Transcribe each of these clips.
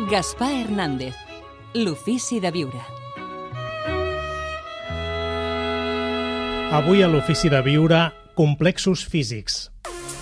Gaspar Hernández, l'ofici de viure. Avui a l'ofici de viure, complexos físics.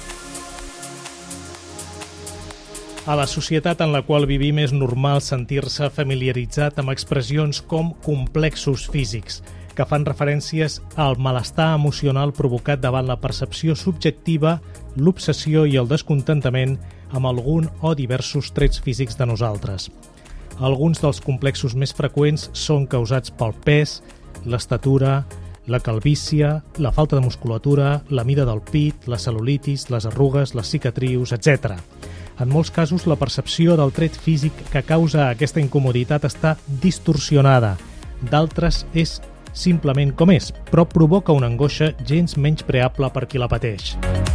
A la societat en la qual vivim és normal sentir-se familiaritzat amb expressions com complexos físics, que fan referències al malestar emocional provocat davant la percepció subjectiva, l'obsessió i el descontentament amb algun o diversos trets físics de nosaltres. Alguns dels complexos més freqüents són causats pel pes, l'estatura, la calvície, la falta de musculatura, la mida del pit, la cel·lulitis, les arrugues, les cicatrius, etc. En molts casos, la percepció del tret físic que causa aquesta incomoditat està distorsionada. D'altres és simplement com és, però provoca una angoixa gens menyspreable per qui la pateix.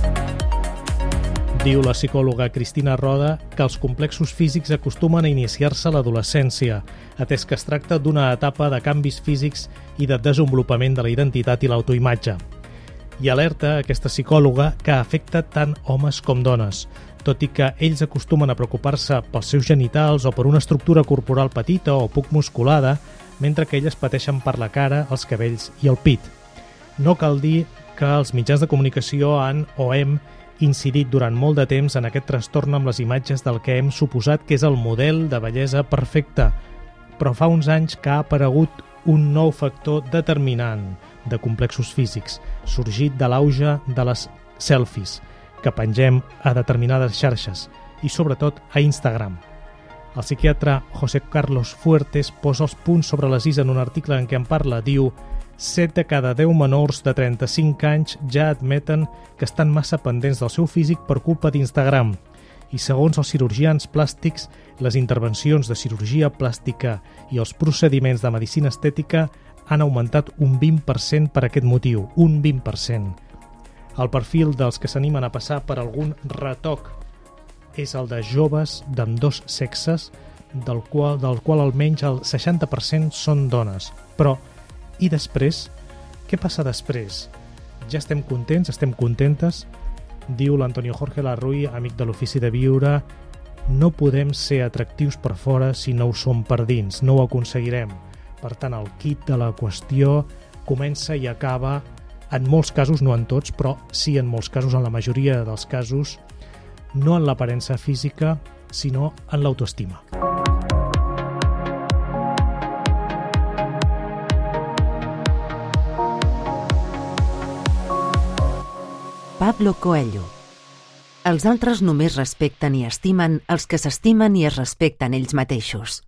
Diu la psicòloga Cristina Roda que els complexos físics acostumen a iniciar-se a l'adolescència, atès que es tracta d'una etapa de canvis físics i de desenvolupament de la identitat i l'autoimatge. I alerta aquesta psicòloga que afecta tant homes com dones, tot i que ells acostumen a preocupar-se pels seus genitals o per una estructura corporal petita o poc musculada, mentre que elles pateixen per la cara, els cabells i el pit. No cal dir que els mitjans de comunicació han o hem incidit durant molt de temps en aquest trastorn amb les imatges del que hem suposat que és el model de bellesa perfecte, però fa uns anys que ha aparegut un nou factor determinant de complexos físics, sorgit de l'auge de les selfies, que pengem a determinades xarxes i sobretot a Instagram. El psiquiatre José Carlos Fuertes posa els punts sobre les is en un article en què en parla. Diu: 7 de cada 10 menors de 35 anys ja admeten que estan massa pendents del seu físic per culpa d'Instagram. I segons els cirurgians plàstics, les intervencions de cirurgia plàstica i els procediments de medicina estètica han augmentat un 20% per aquest motiu, un 20%. El perfil dels que s'animen a passar per algun retoc és el de joves d'ambdós sexes, del qual almenys el 60% són dones. Però, i després? Què passa després? Ja estem contents, estem contentes? Diu l'Antonio Jorge Larruy, amic de l'ofici de viure, no podem ser atractius per fora si no ho som per dins, no ho aconseguirem. Per tant, el kit de la qüestió comença i acaba, en molts casos, no en tots, però sí en molts casos, en la majoria dels casos, no en l'aparença física, sinó en l'autoestima. Pablo Coelho. Els altres només respecten i estimen els que s'estimen i es respecten ells mateixos.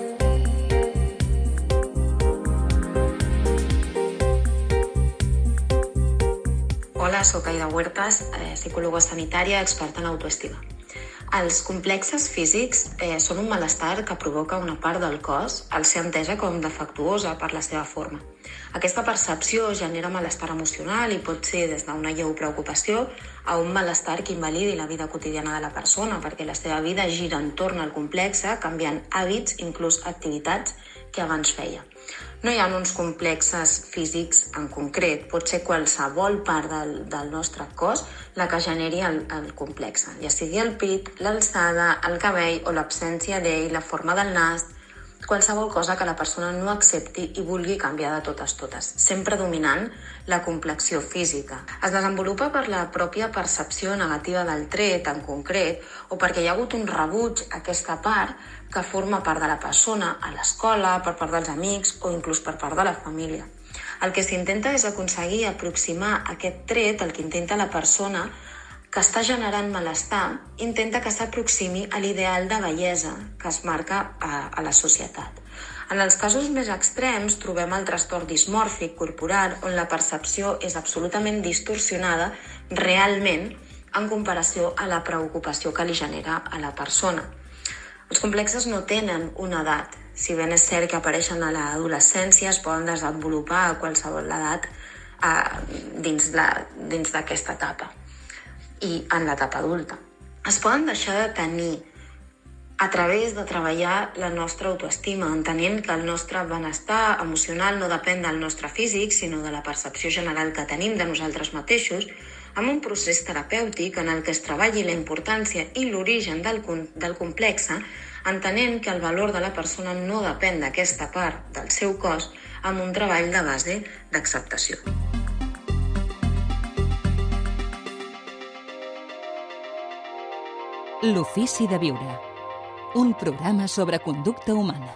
Hola, soc Aida Huertas, psicòloga sanitària, experta en autoestima. Els complexes físics són un malestar que provoca una part del cos al ser entesa com defectuosa per la seva forma. Aquesta percepció genera malestar emocional i pot ser des d'una lleu preocupació a un malestar que invalidi la vida quotidiana de la persona, perquè la seva vida gira entorn al complexe, canviant hàbits, inclús activitats que abans feia. No hi ha uns complexes físics en concret, pot ser qualsevol part del nostre cos la que generi el complexe, ja sigui el pit, l'alçada, el cabell o l'absència d'ell, la forma del nas, qualsevol cosa que la persona no accepti i vulgui canviar de totes, sempre dominant la complexió física. Es desenvolupa per la pròpia percepció negativa del tret en concret o perquè hi ha hagut un rebuig a aquesta part que forma part de la persona a l'escola, per part dels amics o inclús per part de la família. El que s'intenta és aconseguir aproximar aquest tret, el que intenta la persona que està generant malestar, intenta que s'aproximi a l'ideal de bellesa que es marca a la societat. En els casos més extrems trobem el trastorn dismòrfic corporal, on la percepció és absolutament distorsionada realment en comparació a la preocupació que li genera a la persona. Els complexes no tenen una edat. Si ben és cert que apareixen a l'adolescència, es poden desenvolupar a qualsevol edat dins d'aquesta etapa i en l'etapa adulta. Es poden deixar de tenir a través de treballar la nostra autoestima, entenent que el nostre benestar emocional no depèn del nostre físic, sinó de la percepció general que tenim de nosaltres mateixos, amb un procés terapèutic en el que es treballi la importància i l'origen del complexe entenent que el valor de la persona no depèn d'aquesta part del seu cos amb un treball de base d'acceptació. L'ofici de viure. Un programa sobre conducta humana.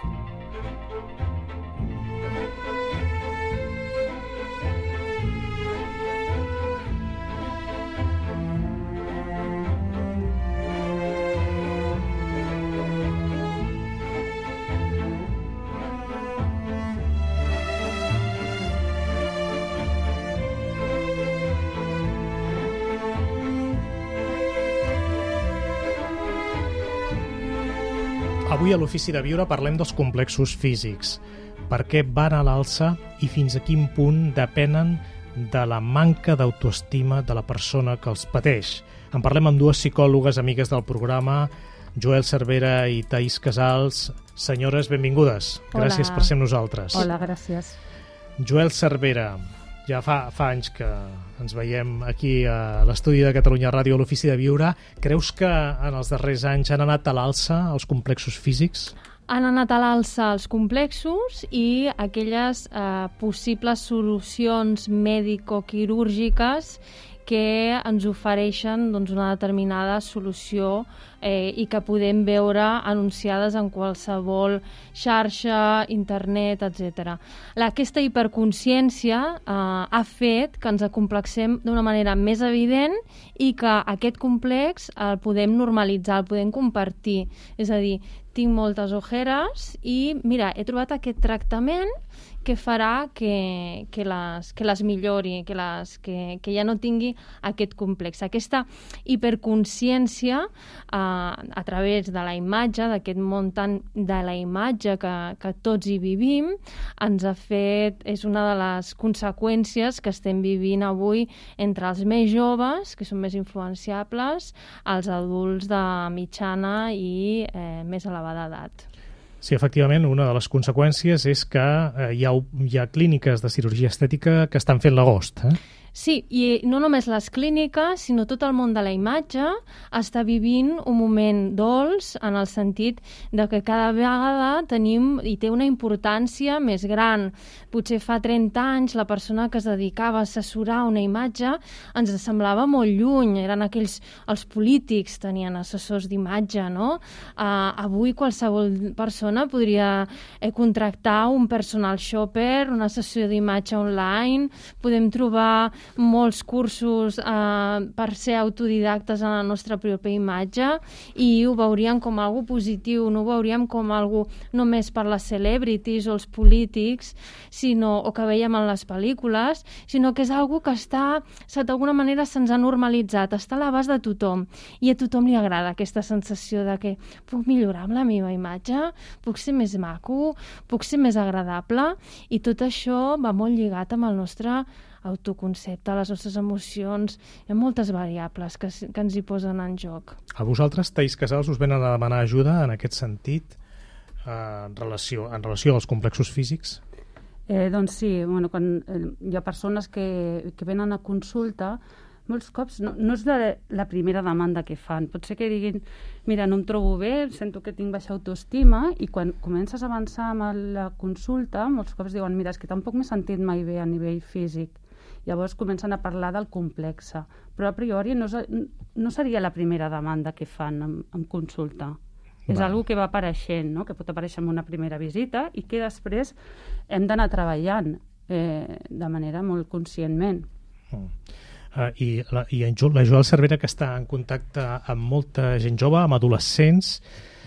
Avui a l'Ofici de Viure parlem dels complexos físics. Per què van a l'alça i fins a quin punt depenen de la manca d'autoestima de la persona que els pateix. En parlem amb dues psicòlogues amigues del programa, Joel Cervera i Thaís Casals. Senyores, benvingudes. Hola. Gràcies per ser amb nosaltres. Hola, gràcies. Joel Cervera, ja fa anys que ens veiem aquí a l'estudi de Catalunya Ràdio a l'Ofici de Viure. Creus que en els darrers anys han anat a l'alça els complexos físics? Han anat a l'alça els complexos i aquelles possibles solucions mèdico-quirúrgiques que ens ofereixen una determinada solució i que podem veure anunciades en qualsevol xarxa, internet, etc. Aquesta hiperconsciència ha fet que ens acomplexem d'una manera més evident i que aquest complex el podem normalitzar, el podem compartir. És a dir, tinc moltes ojeres i, mira, he trobat aquest tractament que farà que les millori, que ja no tingui aquest complex. Aquesta hiperconsciència a través de la imatge, d'aquest món tant de la imatge que tots hi vivim, ens ha fet, és una de les conseqüències que estem vivint avui entre els més joves, que són més influenciables, els adults de mitjana i més elevada edat. Sí, efectivament, una de les conseqüències és que hi ha clíniques de cirurgia estètica que estan fent l'agost. Sí, i no només les clíniques, sinó tot el món de la imatge està vivint un moment dolç en el sentit de que cada vegada tenim i té una importància més gran. Potser fa 30 anys la persona que es dedicava a assessorar una imatge ens semblava molt lluny, eren els polítics tenien assessors d'imatge, no? Avui qualsevol persona podria contractar un personal shopper, una sessió d'imatge online, podem trobar molts cursos per ser autodidactes en la nostra pròpia imatge i ho veuríem com algo positiu, no ho veuríem com algo només per les celebrities o els polítics, o que veiem en les pel·lícules, sinó que és algo que d'alguna manera se'ns ha normalitzat, està a l'abast de tothom i a tothom li agrada aquesta sensació de que puc millorar amb la meva imatge, puc ser més maco, puc ser més agradable i tot això va molt lligat amb el nostre autoconcepte, les nostres emocions. Hi ha moltes variables que ens hi posen en joc. A vosaltres, Thaís Casals, us venen a demanar ajuda en aquest sentit en relació als complexos físics? Doncs sí, quan hi ha persones que venen a consulta, molts cops no és la primera demanda que fan. Pot ser que diguin, mira, no em trobo bé, sento que tinc baixa autoestima, i quan comences a avançar amb la consulta, molts cops diuen, mira, és que tampoc m'he sentit mai bé a nivell físic. Llavors comencen a parlar del complexe, però a priori no seria la primera demanda que fan en consulta. És algo que va apareixent, no? Que pot aparèixer en una primera visita i que després hem d'anar treballant de manera molt conscientment. I la Joel Cervera, que està en contacte amb molta gent jove, amb adolescents,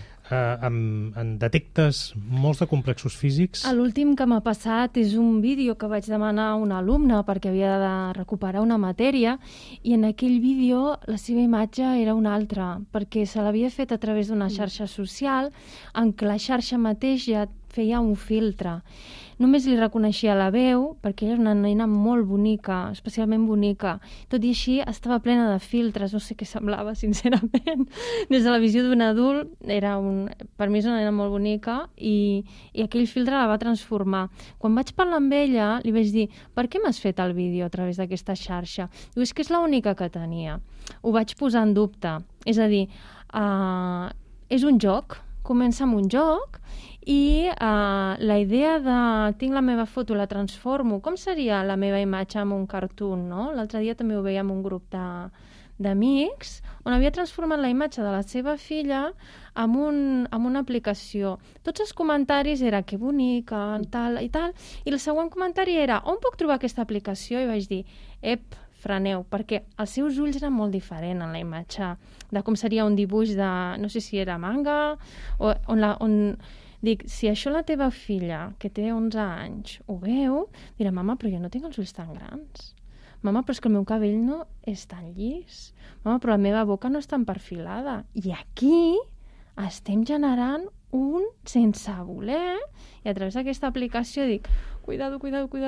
en detectes molts de complexos físics? L'últim que m'ha passat és un vídeo que vaig demanar a un alumne perquè havia de recuperar una matèria i en aquell vídeo la seva imatge era una altra perquè se l'havia fet a través d'una xarxa social en què la xarxa mateix ja feia un filtre. Només li reconeixia la veu, perquè ella era una nena molt bonica, especialment bonica. Tot i així, estava plena de filtres, no sé què semblava, sincerament. Des de la visió d'un adult, per mi és una nena molt bonica, i aquell filtre la va transformar. Quan vaig parlar amb ella, li vaig dir, per què m'has fet el vídeo a través d'aquesta xarxa? Diu, és que és l'única que tenia. Ho vaig posar en dubte. És a dir, és un joc, comença amb un joc i la idea de tinc la meva foto, la transformo, com seria la meva imatge amb un cartoon, no? L'altre dia també ho veia amb un grup d'amics on havia transformat la imatge de la seva filla amb una aplicació. Tots els comentaris era que bonica, tal i tal, i el següent comentari era on puc trobar aquesta aplicació? I vaig dir, freneu, perquè els seus ulls eren molt diferents en la imatge de com seria un dibuix de, no sé si era manga, on dic, si això la teva filla, que té 11 anys, ho veu, dirà, mama, però jo no tinc els ulls tan grans. Mama, però és que el meu cabell no és tan llis. Mama, però la meva boca no és tan perfilada. I aquí estem generant un sense voler, i a través d'aquesta aplicació dic, cuidado,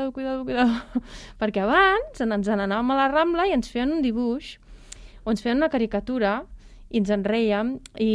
perquè abans ens n'anàvem a la Rambla i ens feien un dibuix, o ens feien una caricatura, i ens en rèiem,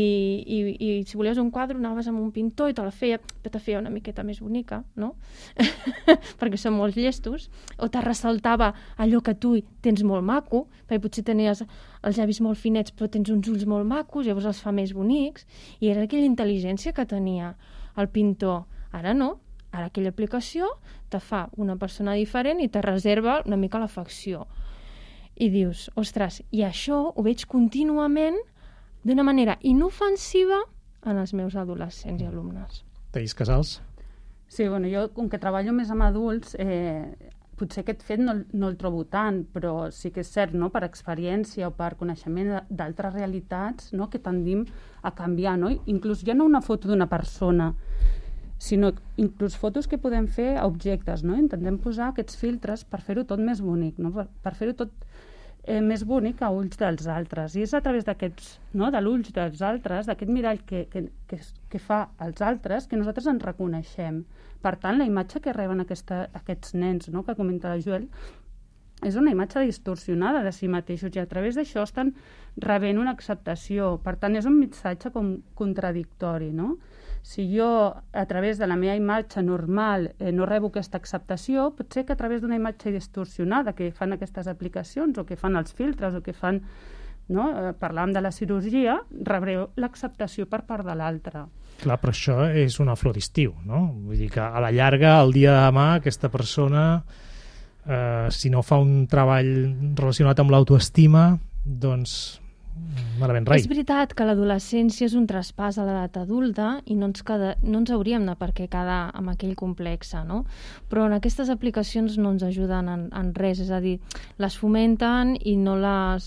i si volies un quadre anaves amb un pintor i te feia una miqueta més bonica, no? Perquè són molt llestos, o te ressaltava allò que tu tens molt maco, perquè potser tenies els llavis molt finets però tens uns ulls molt macos, llavors els fa més bonics, i era aquella intel·ligència que tenia el pintor. Ara no, ara aquella aplicació te fa una persona diferent i te reserva una mica l'afecció. I dius, ostres, i això ho veig contínuament d'una manera inofensiva en els meus adolescents i alumnes. Taís Casals? Sí, bueno, jo, com que treballo més amb adults, potser aquest fet no el trobo tant, però sí que és cert, no?, per experiència o per coneixement d'altres realitats, no?, que tendim a canviar, no? Inclús ja no una foto d'una persona, sinó inclús fotos que podem fer a objectes, no? Intentem posar aquests filtres per fer-ho tot més bonic, no? Per fer-ho tot més bonic a ulls dels altres. I és a través d'aquests, no?, de l'ulls dels altres, d'aquest mirall que fa els altres, que nosaltres ens reconeixem. Per tant, la imatge que reben aquests nens, no?, que comenta la Joel, és una imatge distorsionada de si mateixos, i a través d'això estan rebent una acceptació. Per tant, és un missatge com contradictori, no? Si jo, a través de la meva imatge normal, no rebo aquesta acceptació, potser que a través d'una imatge distorsionada que fan aquestes aplicacions, o que fan els filtres, o que fan, no?, parlàvem de la cirurgia, rebré l'acceptació per part de l'altre. Clar, però això és una flor d'estiu, no? Vull dir que a la llarga, el dia de demà, aquesta persona, si no fa un treball relacionat amb l'autoestima, doncs malament rai. És veritat que l'adolescència és un traspàs a l'edat adulta i no ens hauríem de per què quedar amb aquell complex, no? Però en aquestes aplicacions no ens ajuden en res, és a dir, les fomenten i no les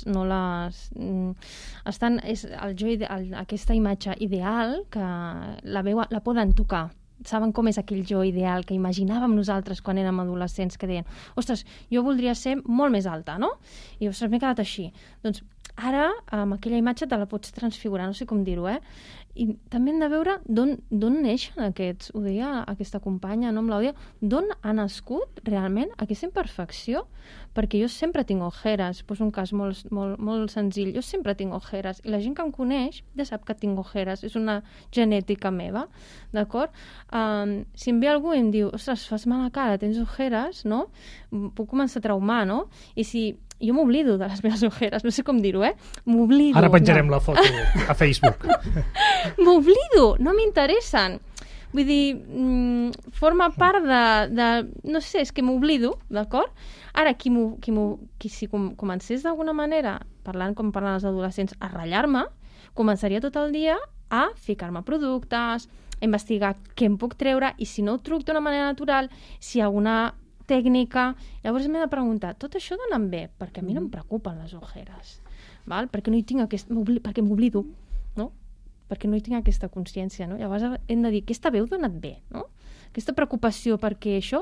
estan, és aquesta imatge ideal que la poden tocar. Saben com és aquell jo ideal que imaginàvem nosaltres quan érem adolescents, que deien, ostres, jo voldria ser molt més alta, no? I ostres, m'he quedat així. Doncs ara, amb aquella imatge te la pots transfigurar, no sé com dir-ho, I també hem de veure d'on neixen aquests, ho deia aquesta companya, no, amb l'Àudia, d'on ha nascut realment aquesta imperfecció, perquè jo sempre tinc ojeres, poso un cas molt senzill, jo sempre tinc ojeres, i la gent que em coneix ja sap que tinc ojeres, és una genètica meva, d'acord? Si em ve algú i em diu, ostres, fas mala cara, tens ojeres, no? Puc començar a traumar, no? I si jo m'oblido de les meves ojeres, no sé com dir-ho, m'oblido. Ara penjarem la foto a Facebook. M'oblido, no m'interessen. Vull dir, forma part de no sé, és que m'oblido, d'acord? Ara, si comencés d'alguna manera, parlant com parlen els adolescents, a ratllar-me, començaria tot el dia a ficar-me productes, a investigar què em puc treure, i si no ho truc d'una manera natural, si alguna tècnica, llavors m'he de preguntar, tot això d'on em ve? Perquè a mi no em preocupen les ojeres, val? Perquè no hi tinc perquè m'oblido, no? Perquè no hi tinc aquesta consciència, no? Llavors hem de dir, aquesta veu d'on et ve, no? Aquesta preocupació perquè això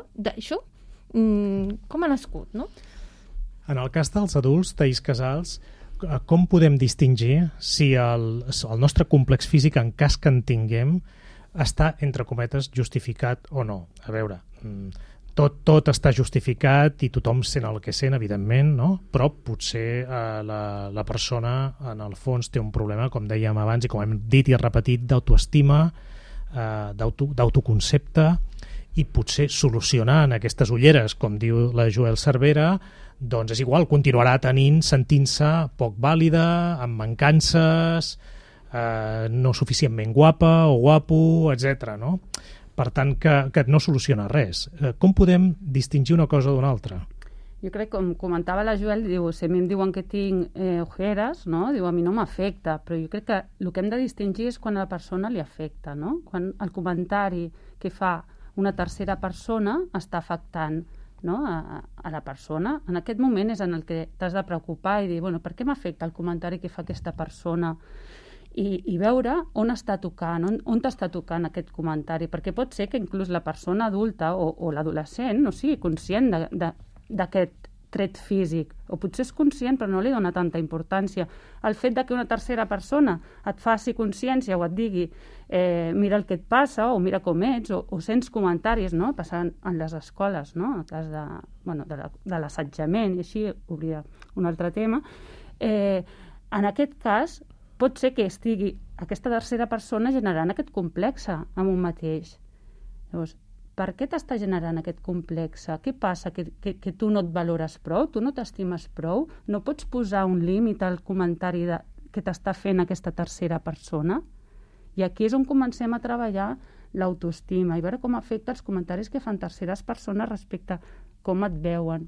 com ha nascut, no? En el cas dels adults, Taís Casals, com podem distingir si el nostre complex físic, en cas que en tinguem, està, entre cometes, justificat o no? A veure, tot està justificat i tothom sent el que sent, evidentment, no? Però potser la persona, en el fons, té un problema, com dèiem abans i com hem dit i repetit, d'autoestima, d'autoconcepte, i potser solucionant aquestes ulleres, com diu la Joel Cervera, doncs és igual, continuarà sentint-se poc vàlida, amb mancances, no suficientment guapa o guapo, etc. No? Per tant, que no soluciona res. Com podem distingir una cosa d'una altra? Jo crec, com comentava la Joel, diu, si a mi em diuen que tinc ojeres, no? Diu, a mi no m'afecta, però jo crec que el que hem de distingir és quan a la persona li afecta, no? Quan el comentari que fa una tercera persona està afectant, no? a la persona. En aquest moment és en el que t'has de preocupar i dir, bueno, per què m'afecta el comentari que fa aquesta persona? I veure on està tocant, on t'està tocant aquest comentari, perquè pot ser que inclús la persona adulta o l'adolescent no sigui conscient d'aquest tret físic, o potser és conscient però no li dona tanta importància. El fet de que una tercera persona et faci consciència o et digui mira el que et passa o mira com ets, o sents comentaris, no? Passant en les escoles, no? En el cas de l'assetjament, i així obria un altre tema, en aquest cas pot ser que estigui aquesta tercera persona generant aquest complex amb un mateix. Llavors, per què t'està generant aquest complex? Què passa? Que tu no et valores prou? Tu no t'estimes prou? No pots posar un límit al comentari que t'està fent aquesta tercera persona? I aquí és on comencem a treballar l'autoestima i veure com afecta els comentaris que fan terceres persones respecte a com et veuen.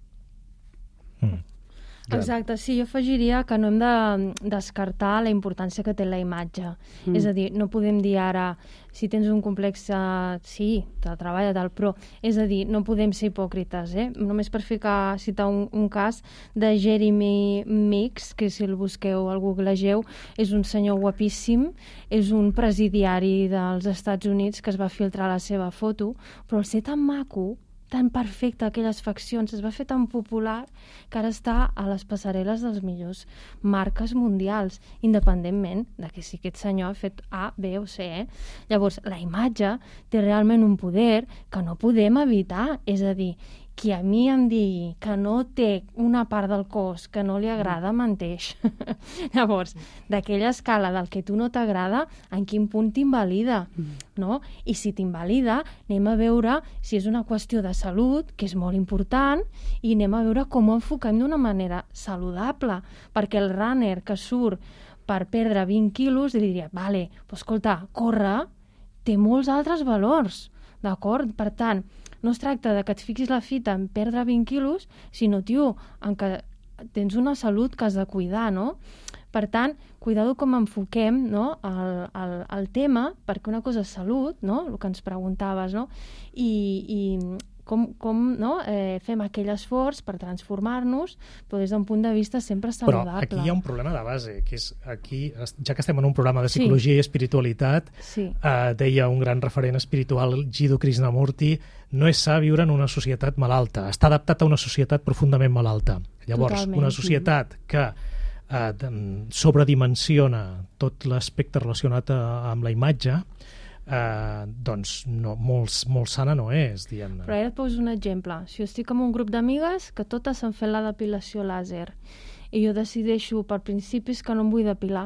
Exacte, sí, jo afegiria que no hem de descartar la importància que té la imatge. És a dir, no podem dir ara, si tens un complex, sí, te treballa tal, però és a dir, no podem ser hipòcrites, Només per citar un cas de Jeremy Mix, que si el busqueu al googlegeu, és un senyor guapíssim, és un presidiari dels Estats Units que es va filtrar la seva foto, però el ser tan maco, tan perfecte, aquelles faccions, es va fer tan popular que ara està a les passarel·les dels millors marques mundials, independentment de que si aquest senyor ha fet A, B o C. Llavors, la imatge té realment un poder que no podem evitar, és a dir, qui a mi em digui que no té una part del cos que no li agrada, menteix. Llavors, d'aquella escala del que tu no t'agrada, en quin punt t'invalida, no? I si t'invalida, anem a veure si és una qüestió de salut, que és molt important, i anem a veure com ho enfoquem d'una manera saludable, perquè el runner que surt per perdre 20 quilos li diria, vale, però escolta, córrer té molts altres valors, d'acord? Per tant, no es tracta de que et fiquis la fita en perdre 20 quilos, sinó, tio, en que tens una salut que has de cuidar, no? Per tant, cuidado com enfoquem, no, el tema, perquè una cosa és salut, no?, el que ens preguntaves, no?, i com no, fem aquell esforç per transformar-nos, però des d'un punt de vista sempre saludable. Però aquí hi ha un problema de base, que és aquí, ja que estem en un programa de psicologia i espiritualitat, deia un gran referent espiritual, Jiddu Krishnamurti, no és sa viure en una societat malalta, està adaptat a una societat profundament malalta. Llavors, una societat que sobredimensiona tot l'aspecte relacionat amb la imatge, doncs molt sana no és, diguem-ne. Però ara et poso un exemple. Si jo estic amb un grup d'amigues que totes s'han fet la depilació làser i jo decideixo per principis que no em vull depilar,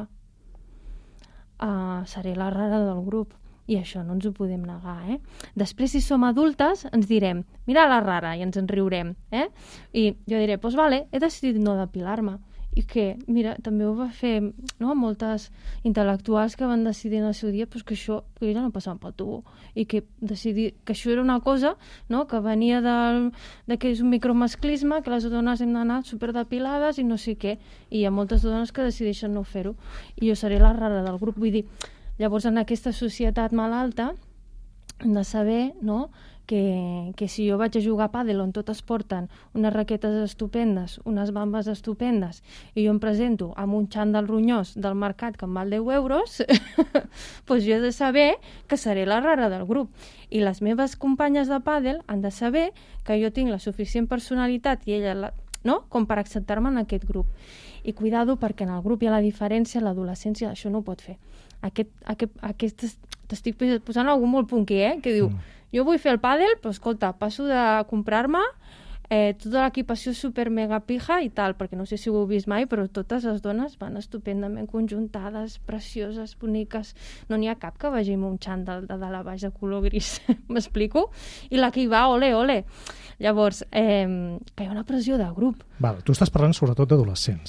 seré la rara del grup. I això no ens ho podem negar, Després, si som adultes, ens direm, mira la rara, i ens en riurem, I jo diré, doncs vale, he decidit no depilar-me. I que, mira, també ho va fer, no?, moltes intel·lectuals que van decidir en el seu dia que això, que ella no passava pel tubo, i que decidir que això era una cosa, no?, que venia de que és un micromasclisme, que les dones hem d'anar superdepilades i no sé què, i hi ha moltes dones que decideixen no fer-ho, i jo seré la rara del grup. Vull dir, llavors en aquesta societat malalta hem de saber, no?, que si jo vaig a jugar a pàdel on totes porten unes raquetes estupendes, unes bambes estupendes, i jo em presento amb un xandall ronyós del mercat que em val 10 euros, doncs jo he de saber que seré la rara del grup. I les meves companyes de pàdel han de saber que jo tinc la suficient personalitat i ella no?, com per acceptar-me en aquest grup. I cuidado, perquè en el grup hi ha la diferència, l'adolescència això no ho pot fer. T'estic posant algú molt punky, que diu, jo vull fer el pàdel, però escolta, passo de comprar-me tota l'equipació super mega pija i tal, perquè no sé si ho heu vist mai, però totes les dones van estupendament conjuntades, precioses, boniques. No n'hi ha cap que vagi amb un xandall de dalt a baix de color gris, m'explico? I la que hi va, ole, ole. Llavors, que hi ha una pressió de grup. Val, tu estàs parlant sobretot d'adolescents.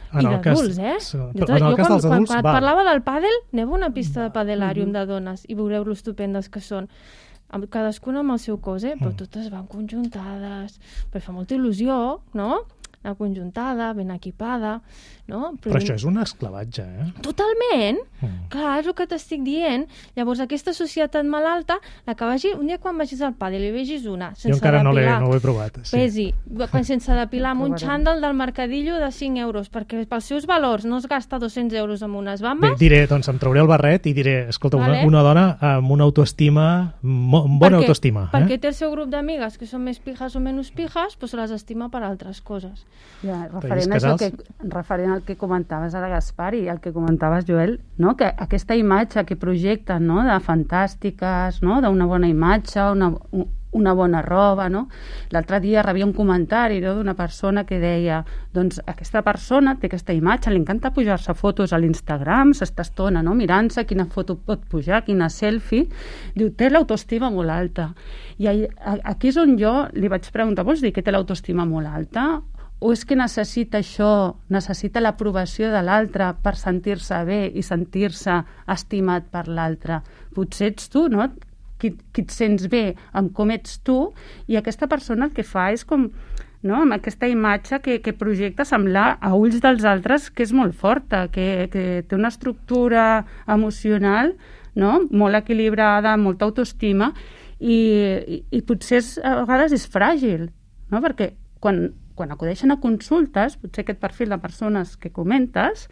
I d'adults, En el cas dels adults, quan parlava del pàdel, aneu a una pista de padelàrium de dones i veureu lo estupendes que són. Cadascuna amb el seu cos, però totes van conjuntades, perquè fa molta il·lusió, no? Una conjuntada, ben equipada, no? Però això és un esclavatge, Totalment! Clar, és el que t'estic dient. Llavors, aquesta societat malalta, la que vagi, un dia quan vagis al pàdel i vegis una, sense depilar... Jo encara no ho he provat. Pesi, sense depilar, amb un xandall del mercadillo de 5 euros, perquè pels seus valors no es gasta 200 euros amb unes bambes. Bé, diré, doncs em trauré el barret i diré, escolta, una dona amb una autoestima, bona autoestima. Perquè té el seu grup d'amigues que són més pijas o menys pijas, doncs les estima per altres coses. Ja, referent al que comentaves ara, Gaspar, i el que comentaves, Joel, no? Que aquesta imatge que projecten, no? De fantàstiques, no? D'una bona imatge, una bona roba, no? L'altre dia rebia un comentari, no? D'una persona que deia, doncs aquesta persona té aquesta imatge, li encanta pujar-se fotos a l'Instagram, s'està estona, no? Mirant-se quina foto pot pujar, quina selfie, diu, té l'autoestima molt alta. I aquí és on jo li vaig preguntar, vols dir que té l'autoestima molt alta? O és que necessita això, necessita l'aprovació de l'altre per sentir-se bé i sentir-se estimat per l'altre? Potser ets tu, no?, qui et sents bé amb com ets tu, i aquesta persona el que fa és com, no?, amb aquesta imatge que projecta semblar a ulls dels altres que és molt forta, que té una estructura emocional, no?, molt equilibrada, molta autoestima, i potser a vegades és fràgil, no?, perquè quan acudeixen a consultes, potser aquest perfil de persones que comentes,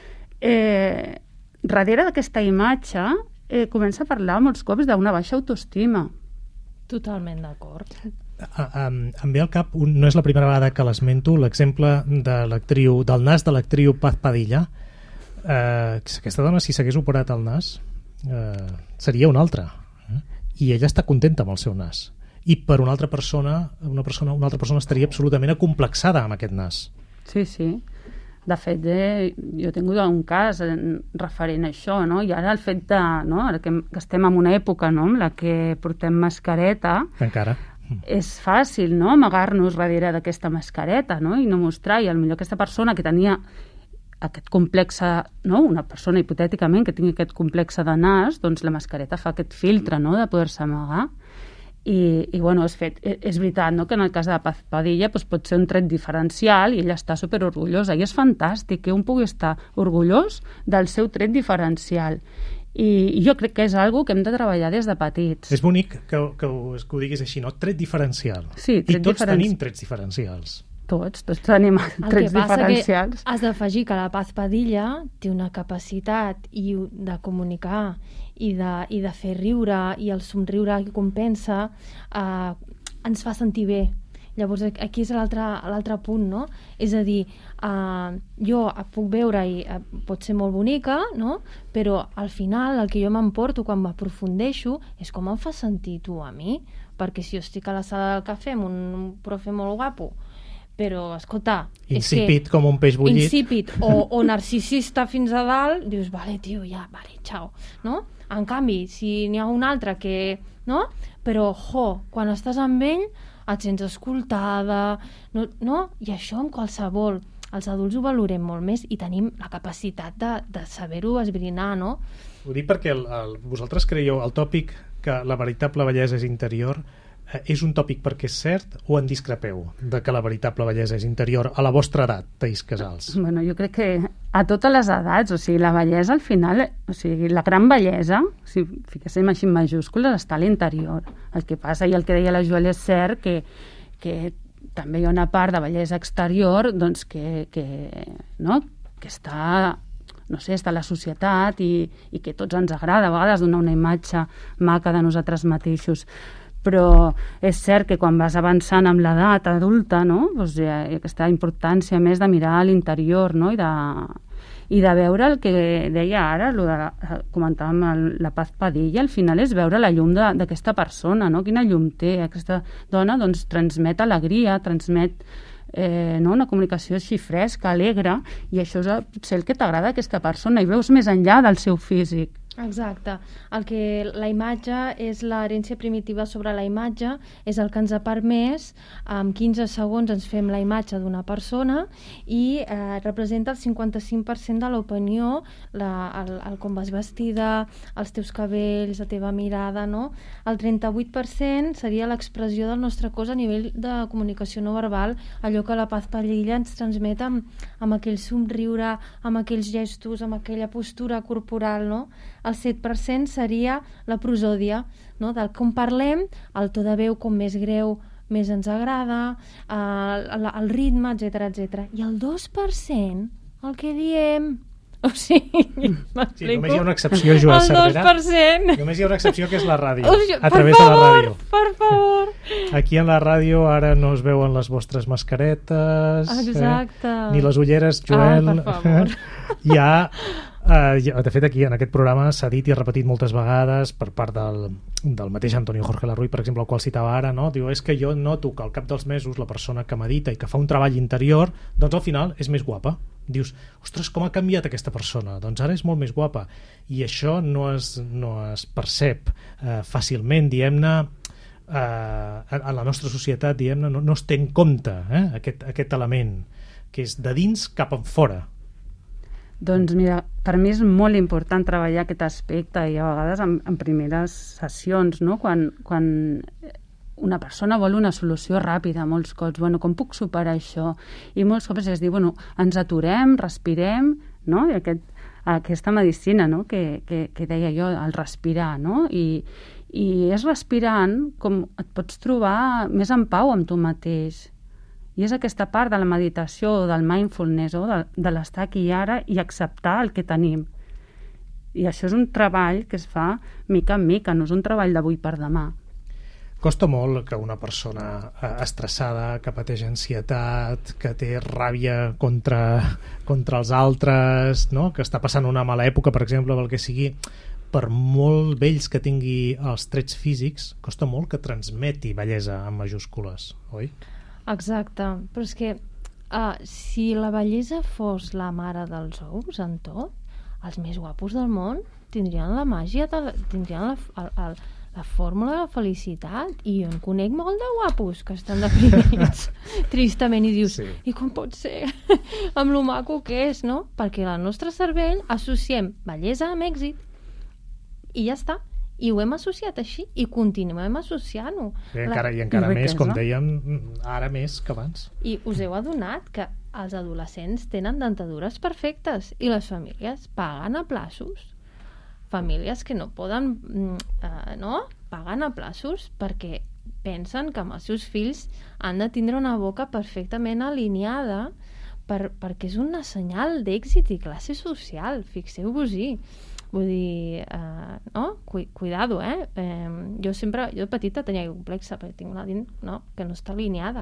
darrere d'aquesta imatge comença a parlar molts cops d'una baixa autoestima. Totalment d'acord. Em ve al cap, no és la primera vegada que l'esmento, l'exemple del nas de l'actriu Paz Padilla. Aquesta dona, si s'hagués operat el nas, seria una altra. I ella està contenta amb el seu nas. I per una altra persona estaria absolutament acomplexada amb aquest nas. Sí, sí. De fet, jo he tingut un cas referent a això, no? I ara el fet de, no? Ara que estem en una època, no?, en la que portem mascareta, encara és fàcil, no?, amagar-nos darrere d'aquesta mascareta, no?, i no mostrar, i potser aquesta persona que tenia aquest complexe, no?, una persona hipotèticament que tingui aquest complexe de nas, doncs la mascareta fa aquest filtre, no?, de poder-se amagar. I bueno, és veritat, no?, que en el cas de Paz Padilla doncs pot ser un tret diferencial i ella està superorgullosa, i és fantàstic que un pugui estar orgullós del seu tret diferencial, i jo crec que és algo que hem de treballar des de petits. És bonic que ho diguis així, no? Tret diferencial. Sí, i tots tenim trets diferencials. Tots tenim trets diferencials. Has d'afegir que la Paz Padilla té una capacitat de comunicar i de fer riure, i el somriure que compensa ens fa sentir bé. Llavors aquí és l'altre punt, no? És a dir, jo puc veure i pot ser molt bonica, no? Però al final el que jo m'emporto quan m'aprofundeixo és com em fa sentir tu a mi, perquè si jo estic a la sala del cafè amb un profe molt guapo, però, escolta... Insípid com un peix bullit. Insípid o narcisista fins a dalt, dius, vale, tio, ja, vale, xau, no? En canvi, si n'hi ha un altre que... no? Però, quan estàs amb ell et sents escoltada, no? I això amb qualsevol. Els adults ho valorem molt més i tenim la capacitat de saber-ho esbrinar, no? Ho dic perquè vosaltres creieu el tòpic que la veritable bellesa és interior, és un tòpic perquè és cert, o en discrepeu de que la veritable bellesa és interior a la vostra edat, Taís Casals? Bueno, jo crec que a totes les edats, o sigui, la bellesa al final, o sigui, la gran bellesa, si fiquéssim així en majúscules, està a l'interior. El que passa, i el que deia la Joel, és cert que també hi ha una part de bellesa exterior, doncs que està, no sé, està a la societat i que a tots ens agrada a vegades donar una imatge maca de nosaltres mateixos. Però és cert que quan vas avançant amb l'edat adulta, no?, doncs hi ha aquesta importància més de mirar a l'interior, no?, i de veure el que deia ara, comentàvem la Paz Padilla, al final és veure la llum d'aquesta persona, no?, quina llum té. Aquesta dona doncs transmet alegria, transmet una comunicació així fresca, alegre, i això és potser el que t'agrada d'aquesta persona, i veus més enllà del seu físic. Exacte. La imatge és l'herència primitiva sobre la imatge, és el que ens ha permès, en 15 segons ens fem la imatge d'una persona i representa el 55% de l'opinió, el com vas vestida, els teus cabells, la teva mirada, no? El 38% seria l'expressió del nostre cos a nivell de comunicació no verbal, allò que la Paz Padilla ens transmet amb aquell somriure, amb aquells gestos, amb aquella postura corporal, no? El 7% seria la prosòdia, no? Del com parlem, el to de veu com més greu, més ens agrada, el ritme, etc. I el 2%, el que diem... O sigui, m'explico? Sí, només hi ha una excepció, Joan Cervera. El 2%. Només hi ha una excepció, que és la ràdio, a través de la ràdio. Per favor. Aquí en la ràdio ara no es veuen les vostres mascaretes. Exacte. Ni les ulleres, Joel. Per favor. De fet, aquí en aquest programa s'ha dit i repetit moltes vegades per part del mateix Antonio Jorge Larruy, per exemple, el qual citava ara, no? Diu, és que jo noto que al cap dels mesos la persona que medita i que fa un treball interior, doncs al final és més guapa. Dius, ostres, com ha canviat aquesta persona? Doncs ara és molt més guapa. I això no es percep fàcilment, diguem-ne, a la nostra societat, diguem-ne, no es té en compte aquest element, que és de dins cap en fora. Doncs mira, per mi és molt important treballar aquest aspecte i a vegades en primeres sessions, no? Quan una persona vol una solució ràpida, molts cops, bueno, com puc superar això? I molts cops es diu, bueno, ens aturem, respirem, no? I aquesta medicina, no? Que deia jo, el respirar, no? I és respirant com et pots trobar més en pau amb tu mateix. I és aquesta part de la meditació, del mindfulness, de l'estar aquí i ara i acceptar el que tenim. I això és un treball que es fa mica en mica, no és un treball d'avui per demà. Costa molt que una persona estressada, que pateix ansietat, que té ràbia contra els altres, no? Que està passant una mala època, per exemple, pel que sigui, per molt vells que tingui els trets físics, costa molt que transmeti bellesa en majúscules, oi? Exacte, però és que si la bellesa fos la mare dels ous en tot, els més guapos del món tindrien la màgia, tindrien la fórmula de la felicitat, i jo en conec molt de guapos que estan deprimits tristament, i dius, sí. I com pot ser amb lo maco que és, no? Perquè el nostre cervell associem bellesa amb èxit i ja està. I ho hem associat així i continuem associant-ho. I encara més, com dèiem, ara més que abans. I us heu adonat que els adolescents tenen dentadures perfectes i les famílies paguen a plaços. Famílies que no poden paguen a plaços perquè pensen que amb els seus fills han de tindre una boca perfectament alineada perquè és un senyal d'èxit i classe social, fixeu-vos-hi. Vull dir, cuidado, jo de petita tenia complexa perquè tinc una dent que no està alineada,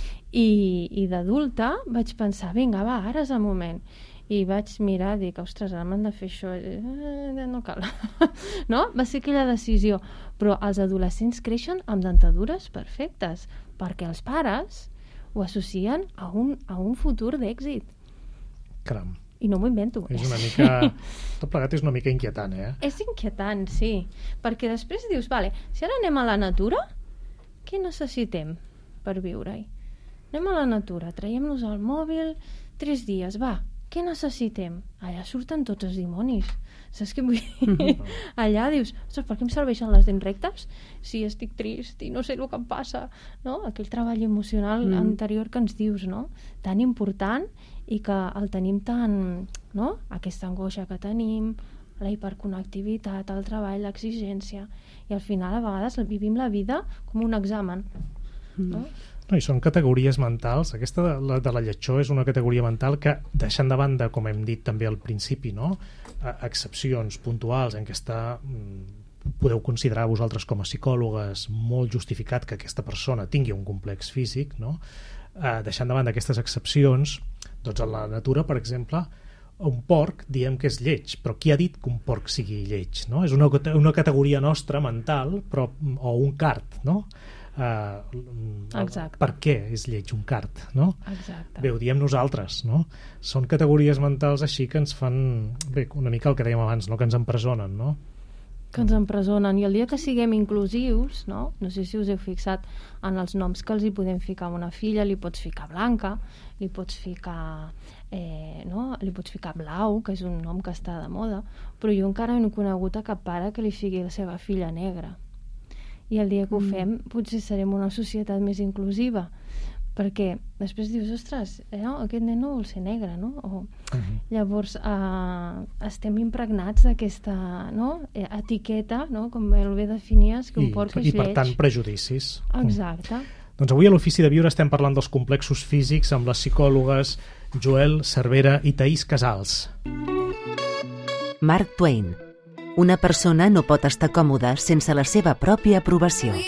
i d'adulta vaig pensar, vinga, va, ara és el moment, i vaig mirar, dic, ostres, ara m'han de fer això, no cal no? Va ser aquella decisió, però els adolescents creixen amb dentadures perfectes perquè els pares ho associen a un futur d'èxit. Caram. I no m'ho invento. És una mica... Tot plegat és una mica inquietant, És inquietant, sí. Perquè després dius, vale, si ara anem a la natura, què necessitem per viure-hi? Anem a la natura, traiem-nos el mòbil 3 dies, va, què necessitem? Allà surten tots els dimonis. Saps què vull dir? Allà dius, ostres, per què em serveixen les dents rectes si estic trist i no sé el que em passa, no? Aquell treball emocional anterior que ens dius, no? Tan important, i que el tenim tan, no? Aquesta angoixa que tenim, la hiperconnectivitat, el treball, l'exigència, i al final a vegades vivim la vida com un examen, no? No, i són categories mentals. Aquesta de la lletjor és una categoria mental que, deixant de banda, com hem dit també al principi, no? Excepcions puntuals en què podeu considerar vosaltres com a psicòlogues molt justificat que aquesta persona tingui un complex físic, no? Deixant de banda aquestes excepcions, doncs a la natura, per exemple, un porc diem que és lleig, però qui ha dit que un porc sigui lleig, no? És una categoria nostra mental, o un card, no? per què és lleig un card, no? Exacte. Bé, ho diem nosaltres, no? Són categories mentals així que ens fan, bé, una mica el que dèiem abans, no? Que ens empresonen, no? Que ens empresonen, i el dia que siguem inclusius, no sé si us heu fixat en els noms que els hi podem ficar a una filla, li pots ficar Blanca, li pots ficar li pots ficar Blau, que és un nom que està de moda, però jo encara no he conegut a cap pare que li fiqui la seva filla negra, i el dia que ho fem potser serem una societat més inclusiva, perquè després dius, ostres, aquest nen no vol ser negre, no? Llavors estem impregnats d'aquesta etiqueta, com el bé definies, que un porc és lleig. I per tant prejudicis. Exacte. Doncs avui a l'Ofici de Viure estem parlant dels complexos físics amb les psicòlogues Joel Cervera i Taís Casals. Mark Twain. Una persona no pot estar còmoda sense la seva pròpia aprovació.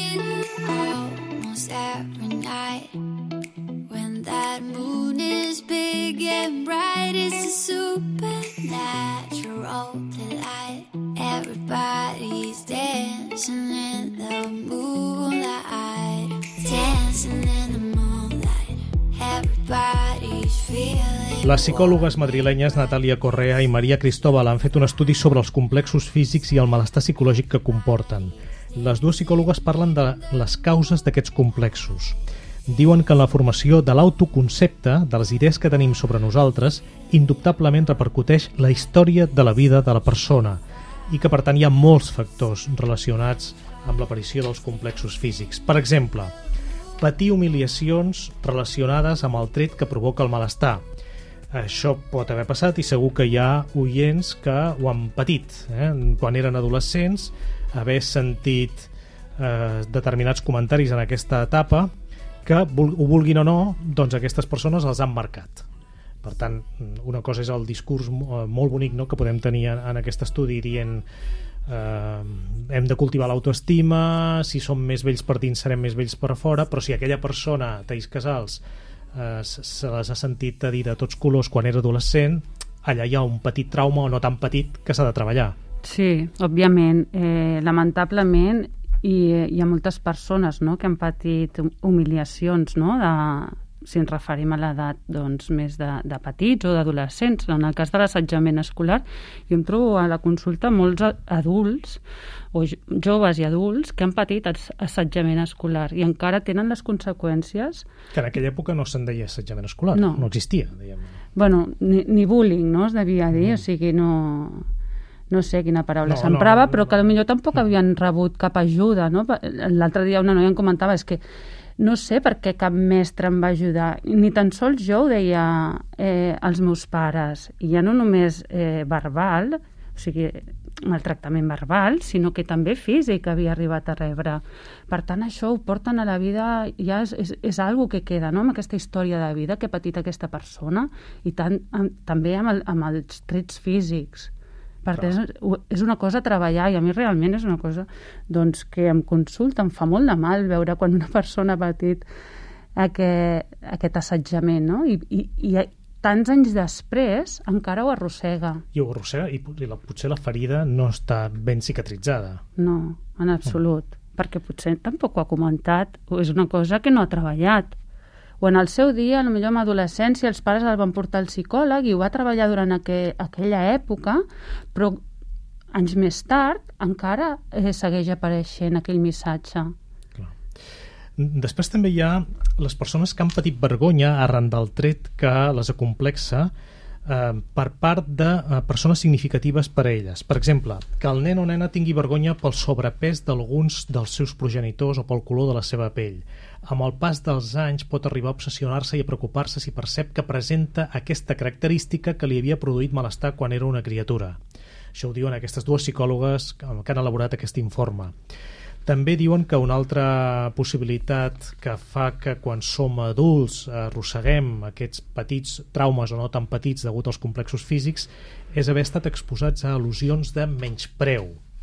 Everybody's dancing in the moonlight, dancing in the moonlight. Everybody's feeling. Les psicòlogues madrilenyes Natàlia Correa i Maria Cristóbal han fet un estudi sobre els complexos físics i el malestar psicològic que comporten. Les dues psicòlogues parlen de les causes d'aquests complexos. Diuen que en la formació de l'autoconcepte, de les idees que tenim sobre nosaltres, indubtablement repercuteix la història de la vida de la persona, i que per tant hi ha molts factors relacionats amb l'aparició dels complexos físics. Per exemple, patir humiliacions relacionades amb el tret que provoca el malestar. Això pot haver passat i segur que hi ha oients que ho han patit. Quan eren adolescents, haver sentit determinats comentaris en aquesta etapa que, ho vulguin o no, doncs aquestes persones els han marcat. Per tant, una cosa és el discurs molt bonic, no?, que podem tenir en aquest estudi dient hem de cultivar l'autoestima, si som més vells per dins serem més vells per fora, però si aquella persona, Taís Casals, se les ha sentit a dir de tots colors quan era adolescent, allà hi ha un petit trauma o no tan petit que s'ha de treballar. Sí, òbviament. Lamentablement hi ha moltes persones, no?, que han patit humiliacions, no?, si ens referim a l'edat més de petits o d'adolescents. En el cas de l'assetjament escolar, jo em trobo a la consulta molts adults o joves i adults que han patit assetjament escolar i encara tenen les conseqüències. Que en aquella època no se'n deia assetjament escolar, no existia, diguem. Bueno, ni bullying, no?, es devia dir, o sigui, no sé quina paraula s'emprava, però que potser tampoc havien rebut cap ajuda, no? L'altre dia una noia em comentava, és que no sé per què cap mestre em va ajudar, ni tan sols jo ho deia als meus pares, i ja no només verbal, o sigui, maltractament verbal, sinó que també físic havia arribat a rebre. Per tant, això ho porten a la vida, ja és algo que queda, no?, amb aquesta història de vida que ha patit aquesta persona, i també amb els trets físics. Per tant, és una cosa a treballar, i a mi realment és una cosa que em consulta, em fa molt de mal veure quan una persona ha patit aquest assetjament, no? I tants anys després encara ho arrossega. I ho arrossega, i potser la ferida no està ben cicatritzada. No, en absolut, perquè potser tampoc ho ha comentat, o és una cosa que no ha treballat. O en el seu dia, potser amb adolescència, els pares el van portar al psicòleg i ho va treballar durant aquella època, però anys més tard encara segueix apareixent aquell missatge. Clar. Després també hi ha les persones que han patit vergonya arran del tret que les acomplexa per part de persones significatives per a elles. Per exemple, que el nen o nena tingui vergonya pel sobrepès d'alguns dels seus progenitors o pel color de la seva pell. Amb el pas dels anys pot arribar a obsessionar-se i a preocupar-se si percep que presenta aquesta característica que li havia produït malestar quan era una criatura. Això ho diuen aquestes dues psicòlogues que han elaborat aquest informe. També diuen que una altra possibilitat que fa que quan som adults arrosseguem aquests petits traumes o no tan petits degut als complexos físics és haver estat exposats a al·lusions de menyspreu.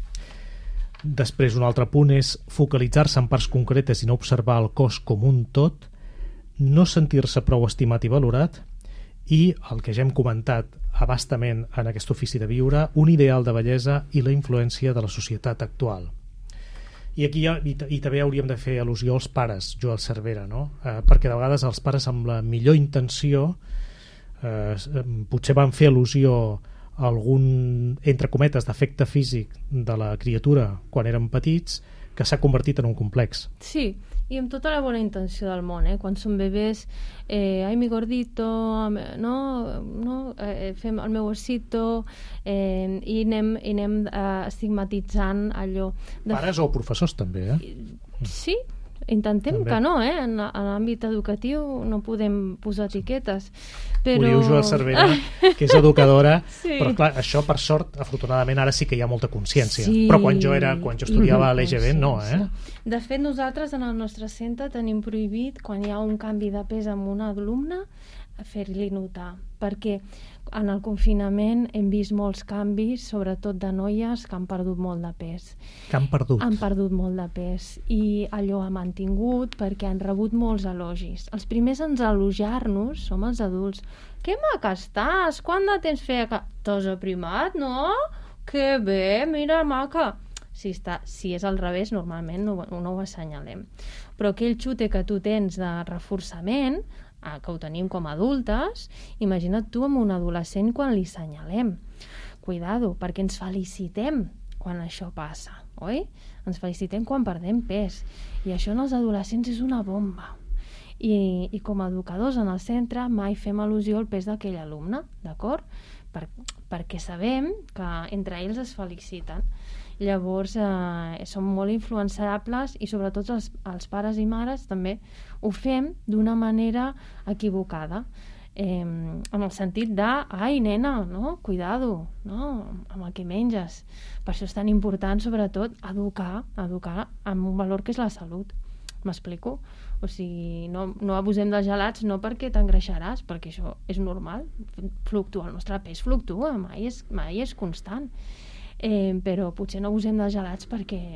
Després, un altre punt és focalitzar-se en parts concretes i no observar el cos com un tot, no sentir-se prou estimat i valorat i, el que ja hem comentat abastament en aquest ofici de viure, un ideal de bellesa i la influència de la societat actual. I aquí i també hauríem de fer al·lusió als pares, Joel Cervera, no? Perquè de vegades els pares amb la millor intenció potser van fer al·lusió a algun, entre cometes, defecte físic de la criatura quan eren petits, que s'ha convertit en un complex. Sí, i amb tota la bona intenció del món, quan són bebès, ai mi gordito, fem el meu osito, i anem estigmatitzant allò. Pares o professors també, Sí, intentem també. Que no, en l'àmbit educatiu no podem posar etiquetes. Però... Ho diu Joel Cervera, que és educadora, sí. Però clar, això per sort, afortunadament, ara sí que hi ha molta consciència. Sí. Però quan jo estudiava a l'EGB, no, Sí. De fet, nosaltres en el nostre centre tenim prohibit, quan hi ha un canvi de pes amb un alumne, fer-li notar, perquè en el confinament hem vist molts canvis, sobretot de noies que han perdut molt de pes. Que han perdut? Han perdut molt de pes i allò ha mantingut perquè han rebut molts elogis. Els primers en elogiar-nos som els adults. Que maca estàs! Quant de temps feia que... T'has aprimat, no? Que bé, mira, maca! Si és al revés, normalment no ho assenyalem. Però aquell xute que tu tens de reforçament, que ho tenim com a adultes, imagina't tu amb un adolescent quan li assenyalem. Cuidado, perquè ens felicitem quan això passa, oi? Ens felicitem quan perdem pes. I això en els adolescents és una bomba. I com a educadors en el centre mai fem al·lusió al pes d'aquell alumne, d'acord? Perquè sabem que entre ells es feliciten. Llavors som molt influenciables i sobretot els pares i mares també ho fem d'una manera equivocada, en el sentit de ai nena, no? Cuidado, no? Amb el que menges. Per això és tan important sobretot educar amb un valor que és la salut. M'explico? O sigui, no abusem dels gelats no perquè t'engreixaràs, perquè això és normal, fluctua, el nostre pes fluctua, mai és constant. Però potser no abusem dels gelats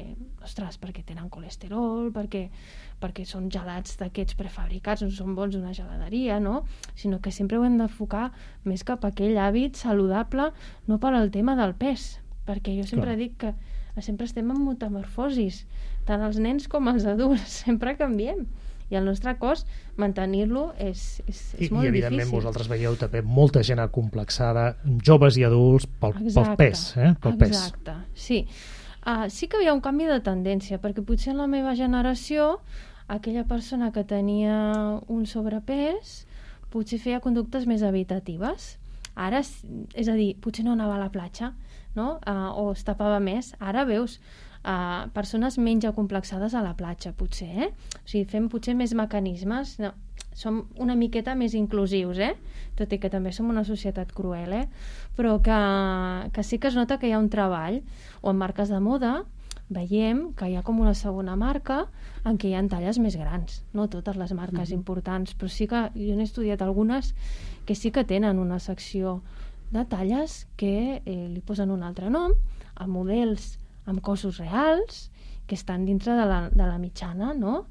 perquè tenen colesterol, perquè són gelats d'aquests prefabricats, no són bons d'una geladeria, no? Sinó que sempre ho hem d'enfocar més cap a aquell hàbit saludable, no per al tema del pes, perquè jo sempre dic que sempre estem en metamorfosis, tant els nens com els adults, sempre canviem. I el nostre cos, mantenir-lo és molt difícil. I evidentment vosaltres veieu també molta gent acomplexada, joves i adults, pel pes. Exacte, sí. Sí que hi ha un canvi de tendència, perquè potser en la meva generació aquella persona que tenia un sobrepès potser feia conductes més evitatives. Ara, és a dir, potser no anava a la platja, no? O es tapava més. Ara veus persones menys acomplexades a la platja, potser, O sigui, fem potser més mecanismes, no, som una miqueta més inclusius, tot i que també som una societat cruel, però que sí que es nota que hi ha un treball, o en marques de moda veiem que hi ha com una segona marca en què hi ha talles més grans, no totes les marques importants, però sí que jo n'he estudiat algunes que sí que tenen una secció de talles que li posen un altre nom, a models amb cossos reals que estan dintre de la mitjana, no?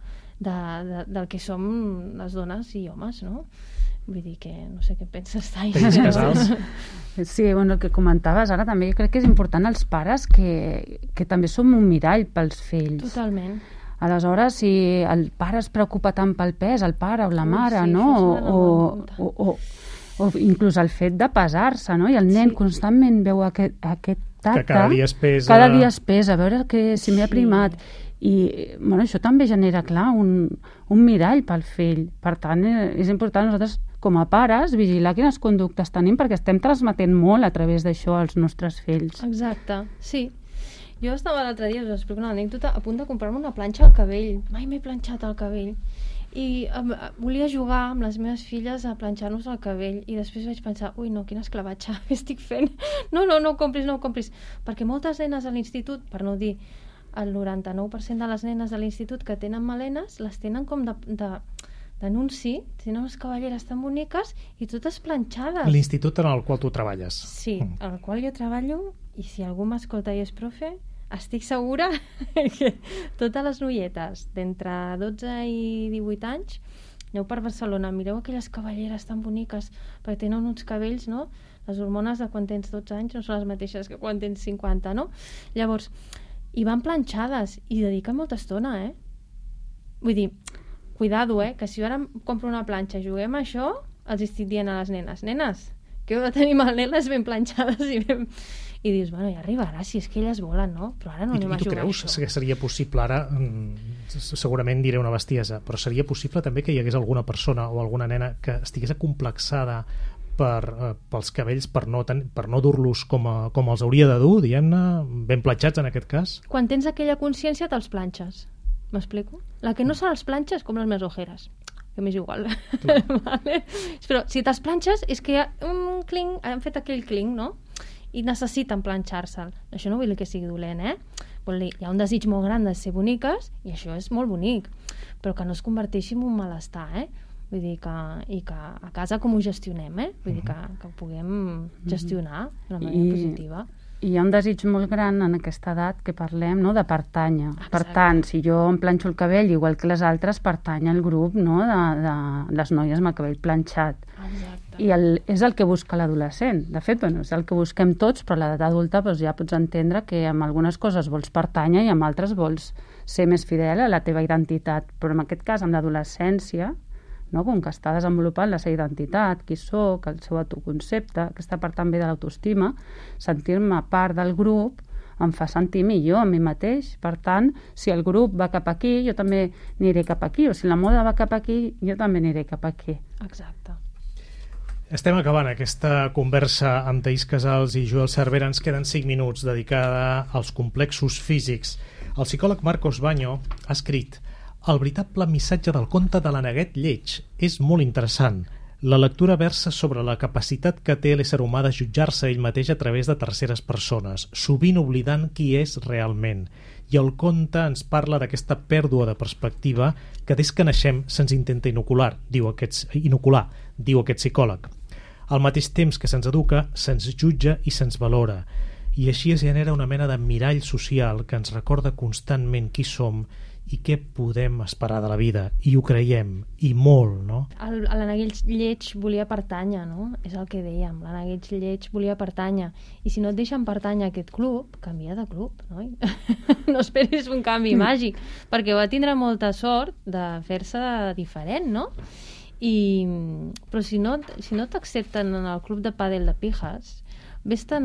Del que som les dones i homes, no? Vull dir que no sé què penses, Taina. Casals. Sí, bueno, el que comentaves ara també, jo crec que és important els pares que també som un mirall pels fills. Totalment. Aleshores, si el pare es preocupa tant pel pes, el pare o la mare, sí, no? O inclús el fet de pesar-se, no? I el nen constantment veu aquest tacte, que cada dia es pesa. Cada dia es pesa, a veure si m'he aprimat. I bueno, això també genera, clar, un mirall pel fill. Per tant, és important nosaltres, com a pares, vigilar quines conductes tenim, perquè estem transmetent molt a través d'això als nostres fills. Exacte, sí. Jo estava l'altre dia, us explico una anècdota, a punt de comprar-me una planxa al cabell. Mai m'he planxat el cabell. I volia jugar amb les meves filles a planxar-nos el cabell i després vaig pensar, ui no, quina esclavatge estic fent, no ho compris, perquè moltes nenes a l'institut, per no dir el 99% de les nenes de l'institut que tenen melenes, les tenen com d'anunci, tenen unes cavalleres tan boniques i totes planxades. L'institut en el qual tu treballes. Sí, en el qual jo treballo, i si algú m'escolta i és profe, estic segura que totes les noietes d'entre 12 i 18 anys aneu per Barcelona, mireu aquelles cavalleres tan boniques perquè tenen uns cabells, no? Les hormones de quan tens 12 anys no són les mateixes que quan tens 50, no? Llavors, i van planxades i dediquen molta estona, Vull dir, cuidado, que si jo ara compro una planxa i juguem a això, els estic dient a les nenes, que heu de tenir les ben planxades i dius, bueno, ja arribarà, si és que elles volen, no? Però ara no anem a jugar a això. I tu creus que seria possible ara, segurament diré una bestiesa, però seria possible també que hi hagués alguna persona o alguna nena que estigués acomplexada pels cabells per no dur-los com els hauria de dur, diguem-ne, ben platjats en aquest cas? Quan tens aquella consciència te'ls planxes. M'explico? La que no se les planxes, com les meves ojeres, que m'és igual. Vale? Però si te'ls planxes és que hi ha un cling, han fet aquell cling, no? I necessiten planxar-se'l. Això no vull dir que sigui dolent, Vol dir, hi ha un desig molt gran de ser boniques i això és molt bonic, però que no es converteixi en un malestar, Vull dir que a casa com ho gestionem, Vull dir que ho puguem gestionar d'una manera positiva. I hi ha un desig molt gran en aquesta edat que parlem, no?, de pertànyer. Exacte. Per tant, si jo em planxo el cabell igual que les altres, pertany al grup, no?, de les noies amb el cabell planxat. Exacte. I és el que busca l'adolescent. De fet, bueno, és el que busquem tots, però a l'edat adulta doncs, ja pots entendre que amb algunes coses vols pertànyer i amb altres vols ser més fidel a la teva identitat. Però en aquest cas, amb l'adolescència, no? Com que està desenvolupant la seva identitat, qui sóc, el seu autoconcepte, aquesta part també de l'autoestima, sentir-me part del grup em fa sentir millor a mi mateix. Per tant, si el grup va cap aquí, jo també aniré cap aquí, o si la moda va cap aquí, jo també aniré cap aquí. Exacte. Estem acabant aquesta conversa amb Thaís Casals i Joel Cervera. Ens queden 5 minuts dedicada als complexos físics. El psicòleg Marcos Baño ha escrit: el veritable missatge del conte de l'Aneguet lleig és molt interessant. La lectura versa sobre la capacitat que té l'ésser humà de jutjar-se ell mateix a través de terceres persones, sovint oblidant qui és realment. I el conte ens parla d'aquesta pèrdua de perspectiva que des que naixem se'ns intenta inocular, diu aquest psicòleg. Al mateix temps que se'ns educa, se'ns jutja i se'ns valora. I així es genera una mena de mirall social que ens recorda constantment qui som i què podem esperar de la vida, i ho creiem, i molt, no? L'Aneguet lleig volia pertànyer, no? És el que dèiem, l'Aneguet lleig volia pertànyer, i si no et deixen pertànyer a aquest club, canvia de club, no? No esperis un canvi màgic, perquè va tindre molta sort de fer-se diferent, no? Però si no t'accepten en el club de pàdel de Pijas, vés-te'n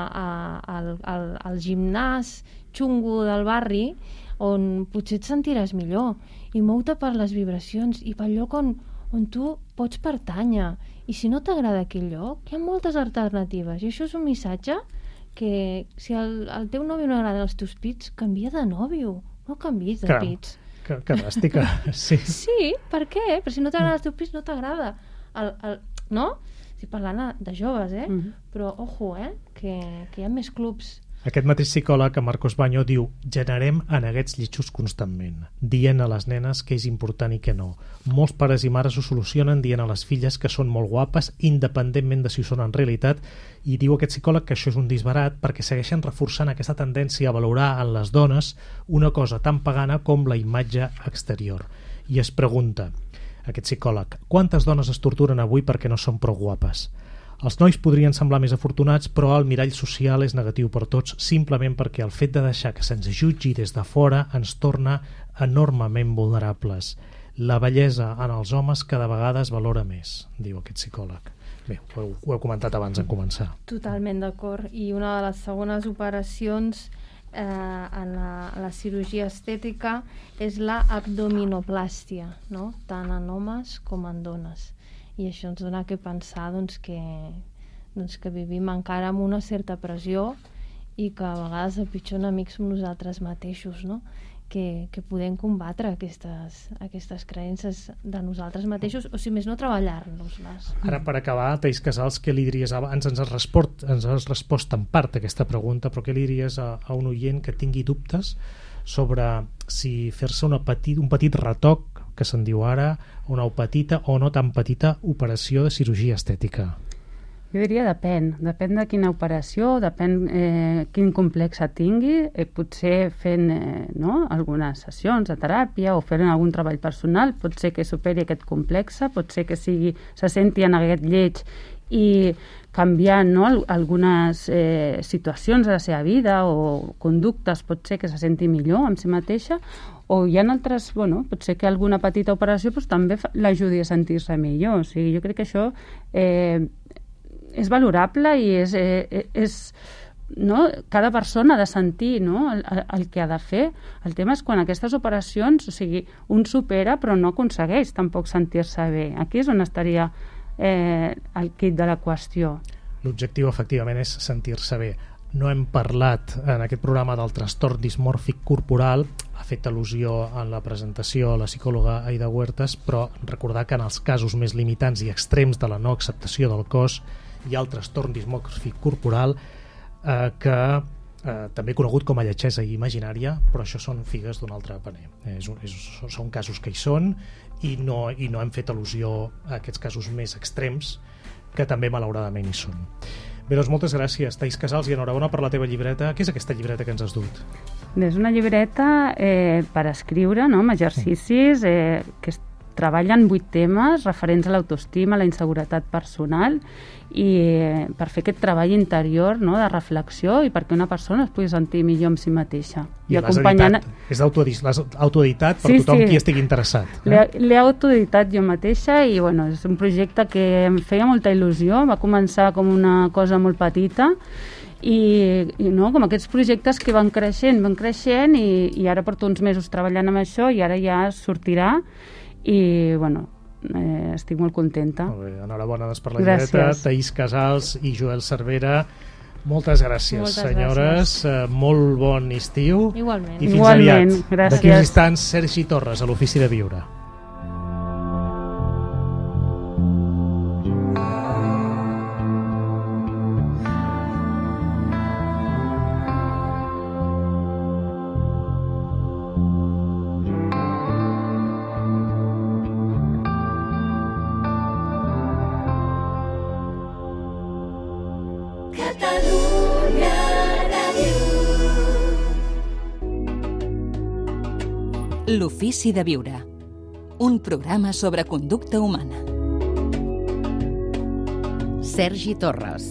al gimnàs xungo del barri, on potser et sentiràs millor, i mou-te per les vibracions i pel lloc on tu pots pertànyer. I si no t'agrada aquell lloc, hi ha moltes alternatives, i això és un missatge que si al teu nòvio no agraden els teus pits, canvia de nòvio, no canviïs de pits. Que dràstica, sí. Sí, per què? Però si no t'agraden els teus pits, no t'agrada. No? Estic parlant de joves, però ojo, que hi ha més clubs. Aquest mateix psicòleg, Marcos Baño, diu: generem aneguets lletjos constantment, dient a les nenes que és important i que no. Molts pares i mares ho solucionen dient a les filles que són molt guapes, independentment de si ho són en realitat, i diu aquest psicòleg que això és un disbarat perquè segueixen reforçant aquesta tendència a valorar en les dones una cosa tan pagana com la imatge exterior. I es pregunta, aquest psicòleg, quantes dones es torturen avui perquè no són prou guapes? Els nois podrien semblar més afortunats, però el mirall social és negatiu per tots, simplement perquè el fet de deixar que se'ns jutgi des de fora ens torna enormement vulnerables. La bellesa en els homes cada vegada es valora més, diu aquest psicòleg. Bé, ho heu comentat abans en començar. Totalment d'acord. I una de les segones operacions en la cirurgia estètica és la abdominoplàstia, no? Tant en homes com en dones. I això ens dona que pensar que vivim encara amb una certa pressió i que a vegades el pitjor enemic som nosaltres mateixos, no? Que podem combatre aquestes creences de nosaltres mateixos, o si més no, treballar-nos-les. Ara, per acabar, Thaís Casals, què li diries? Ens has respost en part aquesta pregunta, però què li diries a un oient que tingui dubtes sobre si fer-se un petit retoc, que se'n diu ara, una petita o no tan petita operació de cirurgia estètica? Jo diria depèn de quina operació, depèn quin complex tingui, potser fent algunes sessions de teràpia o fent algun treball personal, pot ser que superi aquest complex, pot ser que se senti en aquest lleig i canviant, no, algunes situacions de la seva vida o conductes, pot ser que se senti millor amb si mateixa, o hi ha altres, pot ser que alguna petita operació també l'ajudi a sentir-se millor. O sigui, jo crec que això és valorable i és no? Cada persona ha de sentir, no? el que ha de fer. El tema és quan aquestes operacions, o sigui, un supera però no aconsegueix tampoc sentir-se bé. Aquí és on estaria el quid de la qüestió. L'objectiu, efectivament, és sentir-se bé. No hem parlat en aquest programa del trastorn dismòrfic corporal, ha fet al·lusió en la presentació a la psicòloga Aida Huertas, però recordar que en els casos més limitants i extrems de la no acceptació del cos hi ha el trastorn dismòrfic corporal, que també conegut com a lletgesa imaginària, però això són figues d'un altre paner. Són casos que hi són i no hem fet al·lusió a aquests casos més extrems, que també malauradament hi són. Bé, doncs moltes gràcies, Thaís Casals, i enhorabona per la teva llibreta. Què és aquesta llibreta que ens has dut? És una llibreta per escriure, no?, amb exercicis que treballen 8 temes referents a l'autoestima, a la inseguretat personal, i per fer aquest treball interior, no?, de reflexió i perquè una persona es pugui sentir millor amb si mateixa. I acompanyant... l'has autoeditat per tothom qui estigui interessat. L'he autoeditat jo mateixa i és un projecte que em feia molta il·lusió. Va començar com una cosa molt petita i no, com aquests projectes que van creixent i ara porto uns mesos treballant amb això i ara ja sortirà i estic molt contenta. Molt bé, enhorabona per la llibreta. Thaís Casals i Joel Cervera, moltes gràcies, senyores. Molt bon estiu. Igualment. I fins aviat. D'aquí uns instants, Sergi Torres, a l'Ofici de Viure. L'Ofici de Viure, un programa sobre conducta humana. Sergi Torres.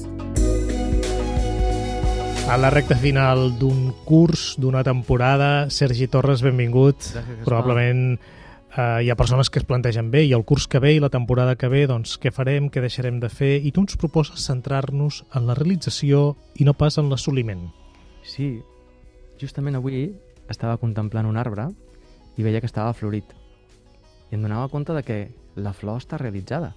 A la recta final d'un curs, d'una temporada, Sergi Torres, benvingut. Gràcies, probablement hi ha persones que es plantegen bé, i el curs que ve i la temporada que ve, doncs què farem, què deixarem de fer, i tu ens proposes centrar-nos en la realització i no pas en l'assoliment. Sí, justament avui estava contemplant un arbre i veia que estava florit. I em donava compte de que la flor està realitzada.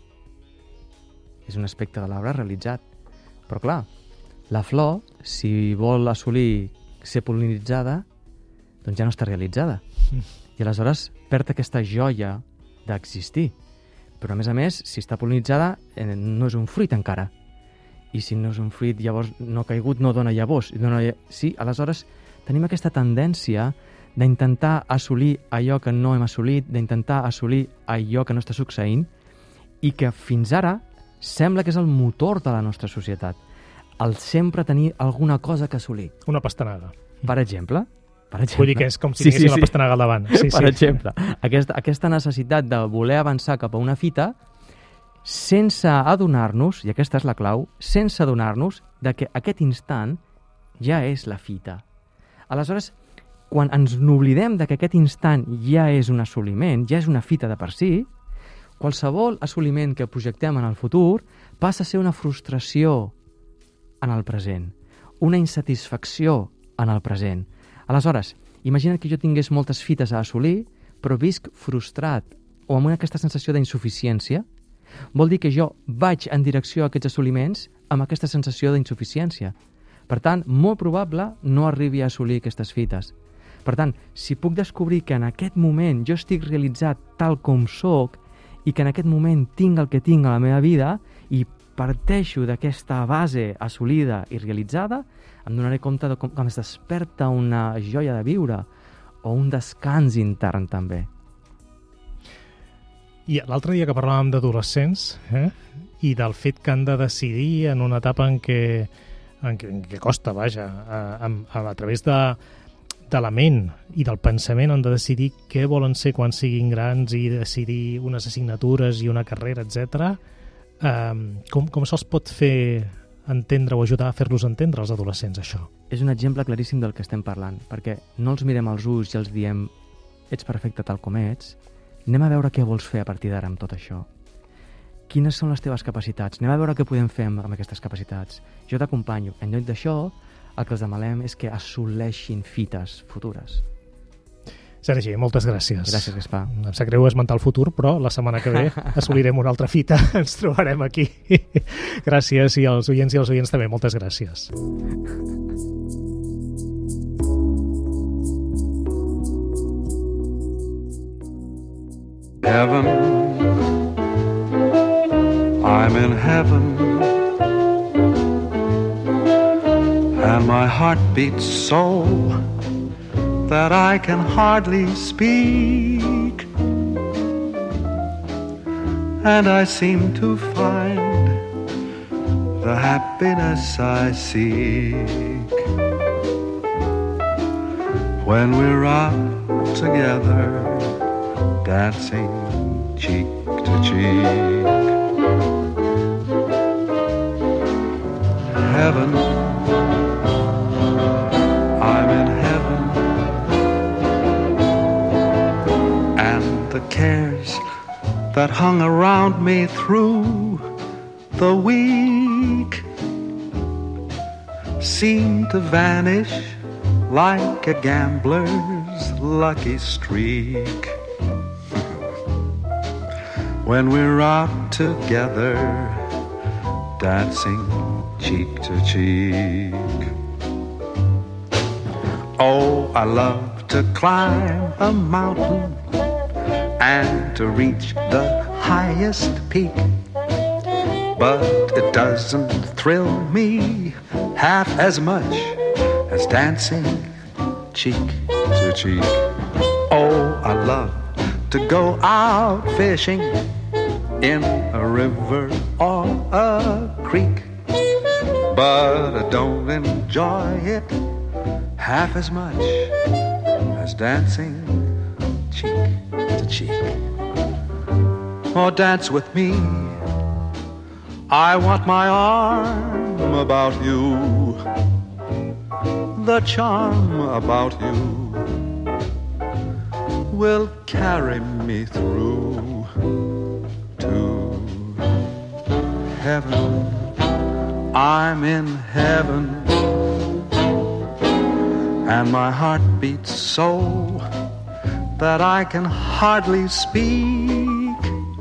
És un aspecte de l'arbre realitzat. Però clar, la flor, si vol assolir ser pol·linitzada, doncs ja no està realitzada. I aleshores perd aquesta joia d'existir. Però a més, si està pol·linitzada, no és un fruit encara. I si no és un fruit, llavors no ha caigut, no dona llavors. Sí, aleshores tenim aquesta tendència d'intentar assolir allò que no hem assolit, d'intentar assolir allò que no està succeint i que fins ara sembla que és el motor de la nostra societat. El sempre tenir alguna cosa que assolir. Una pastanaga. Per exemple. Vull dir que és com si tinguessin la pastanaga al davant. Per exemple, aquesta necessitat de voler avançar cap a una fita sense adonar-nos, i aquesta és la clau, sense adonar-nos de que aquest instant ja és la fita. Aleshores, quan ens n'oblidem de que aquest instant ja és un assoliment, ja és una fita de per si, qualsevol assoliment que projectem en el futur passa a ser una frustració en el present, una insatisfacció en el present. Aleshores, imagina't que jo tingués moltes fites a assolir, però visc frustrat o amb aquesta sensació d'insuficiència. Vol dir que jo vaig en direcció a aquests assoliments amb aquesta sensació d'insuficiència. Per tant, molt probable no arribi a assolir aquestes fites. Per tant, si puc descobrir que en aquest moment jo estic realitzat tal com sóc i que en aquest moment tinc el que tinc a la meva vida i parteixo d'aquesta base assolida i realitzada, em donaré compte de com es desperta una joia de viure o un descans intern també. I l'altre dia que parlàvem d'adolescents i del fet que han de decidir en una etapa en què costa, vaja, a través de la ment i del pensament han de decidir què volen ser quan siguin grans i decidir unes assignatures i una carrera, etc. Com se'ls pot fer entendre o ajudar a fer-los entendre als adolescents, això? És un exemple claríssim del que estem parlant, perquè no els mirem als ulls i els diem ets perfecte tal com ets, anem a veure què vols fer a partir d'ara amb tot això. Quines són les teves capacitats? Anem a veure què podem fer amb aquestes capacitats. Jo t'acompanyo. En lloc d'això, el que els demanem és que assoleixin fites futures. Sergi, moltes gràcies. Gràcies, Gaspar. Em sap greu esmentar el futur, però la setmana que ve assolirem una altra fita. Ens trobarem aquí. Gràcies, i als oients i als oients també. Moltes gràcies. Heaven, I'm in heaven, and my heart beats so that I can hardly speak, and I seem to find the happiness I seek when we're out together, dancing cheek to cheek. Heaven, I'm in heaven, and the cares that hung around me through the week seem to vanish like a gambler's lucky streak when we're out together, dancing cheek to cheek. Oh, I love to climb a mountain and to reach the highest peak, but it doesn't thrill me half as much as dancing cheek to cheek. Oh, I love to go out fishing in a river or a creek, but I don't enjoy it half as much as dancing cheek to cheek. Oh, dance with me, I want my arm about you, the charm about you will carry me through to heaven. I'm in heaven, and my heart beats so that I can hardly speak,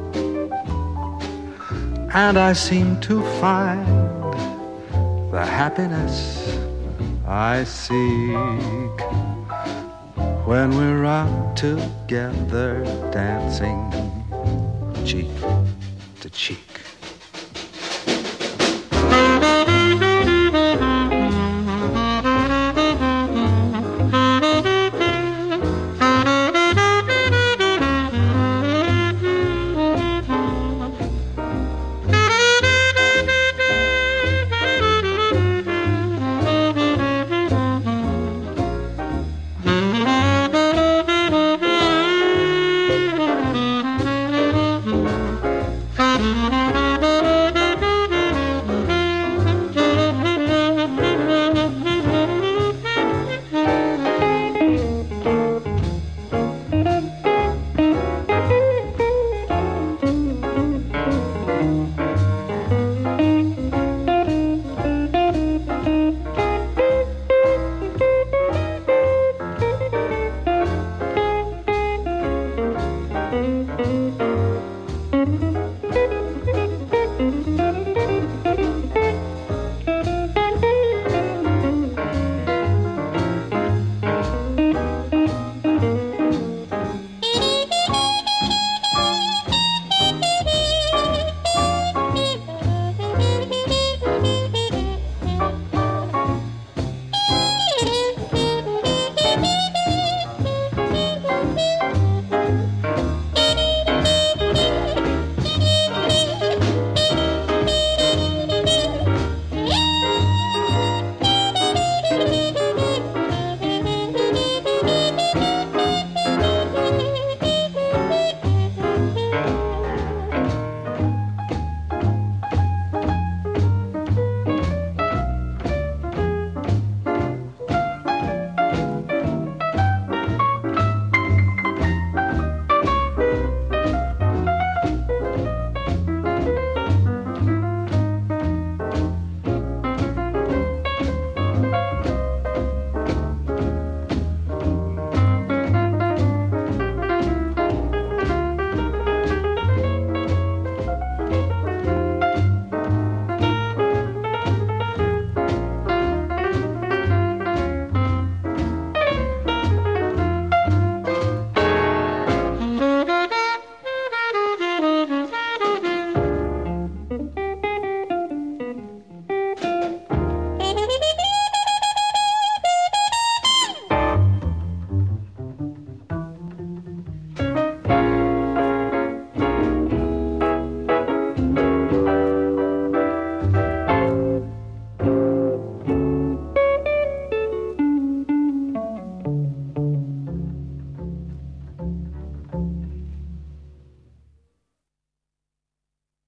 and I seem to find the happiness I seek when we're out together, dancing cheek to cheek.